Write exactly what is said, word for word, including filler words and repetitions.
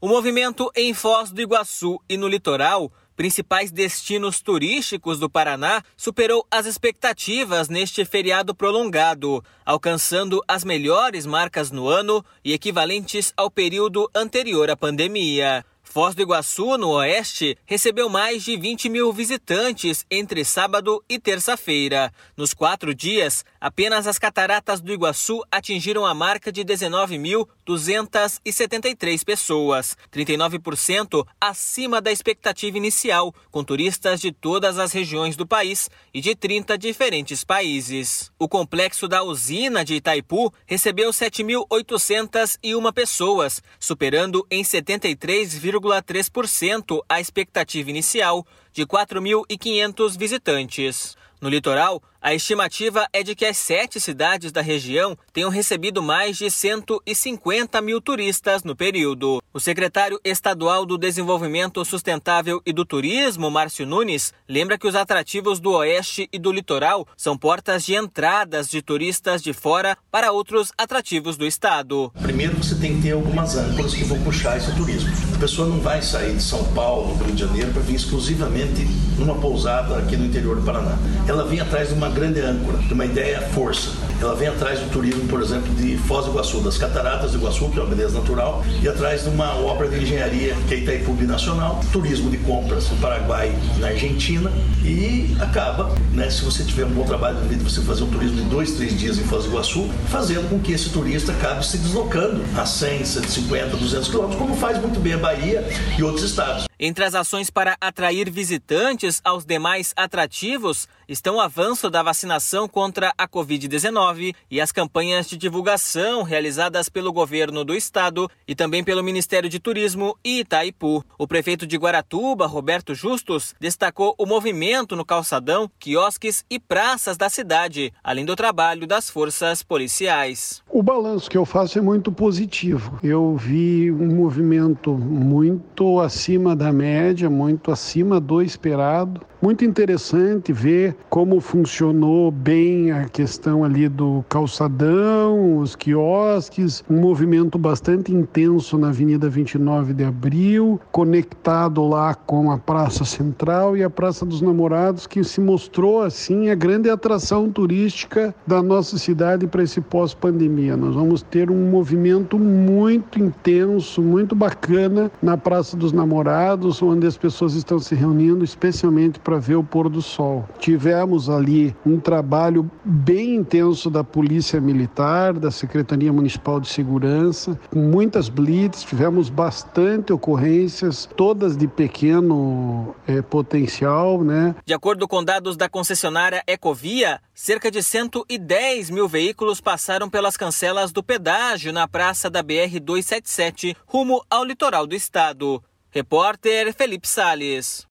O movimento em Foz do Iguaçu e no litoral, principais destinos turísticos do Paraná, superou as expectativas neste feriado prolongado, alcançando as melhores marcas no ano e equivalentes ao período anterior à pandemia. Foz do Iguaçu, no oeste, recebeu mais de vinte mil visitantes entre sábado e terça-feira. Nos quatro dias, apenas as cataratas do Iguaçu atingiram a marca de dezenove mil duzentas e setenta e três pessoas, trinta e nove por cento acima da expectativa inicial, com turistas de todas as regiões do país e de trinta diferentes países. O complexo da usina de Itaipu recebeu sete mil oitocentas e uma pessoas, superando em setenta e três vírgula três por cento a expectativa inicial de quatro mil e quinhentos visitantes. No litoral, a estimativa é de que as sete cidades da região tenham recebido mais de cento e cinquenta mil turistas no período. O secretário estadual do Desenvolvimento Sustentável e do Turismo, Márcio Nunes, lembra que os atrativos do oeste e do litoral são portas de entradas de turistas de fora para outros atrativos do estado. Primeiro, você tem que ter algumas âncoras que vão puxar esse turismo. A pessoa não vai sair de São Paulo, do Rio de Janeiro, para vir exclusivamente numa pousada aqui no interior do Paraná. Ela vem atrás de uma grande âncora, de uma ideia força. Ela vem atrás do turismo, por exemplo, de Foz do Iguaçu, das Cataratas do Iguaçu, que é uma beleza natural, e atrás de uma obra de engenharia, que é Itaipu Binacional, turismo de compras no Paraguai e na Argentina, e acaba, né, se você tiver um bom trabalho, de você fazer um turismo de dois, três dias em Foz do Iguaçu, fazendo com que esse turista acabe se deslocando a cem, cento e cinquenta, duzentos quilômetros, como faz muito bem a Bahia e outros estados. Entre as ações para atrair visitantes aos demais atrativos estão o avanço da vacinação contra a covid dezenove e as campanhas de divulgação realizadas pelo governo do estado e também pelo Ministério de Turismo e Itaipu. O prefeito de Guaratuba, Roberto Justus, destacou o movimento no calçadão, quiosques e praças da cidade, além do trabalho das forças policiais. O balanço que eu faço é muito positivo. Eu vi um movimento muito acima da média, muito acima do esperado. Muito interessante ver como funcionou bem a questão ali do calçadão, os quiosques, um movimento bastante intenso na Avenida vinte e nove de abril, conectado lá com a Praça Central e a Praça dos Namorados, que se mostrou assim a grande atração turística da nossa cidade para esse pós-pandemia. Nós vamos ter um movimento muito intenso, muito bacana na Praça dos Namorados, onde as pessoas estão se reunindo, especialmente para ver o pôr do sol. Tivemos ali um trabalho bem intenso da Polícia Militar, da Secretaria Municipal de Segurança, com muitas blitz, tivemos bastante ocorrências, todas de pequeno é, potencial, né? De acordo com dados da concessionária Ecovia, cerca de cento e dez mil veículos passaram pelas cancelas do pedágio na praça da B R duzentos e setenta e sete, rumo ao litoral do estado. Repórter Felipe Salles.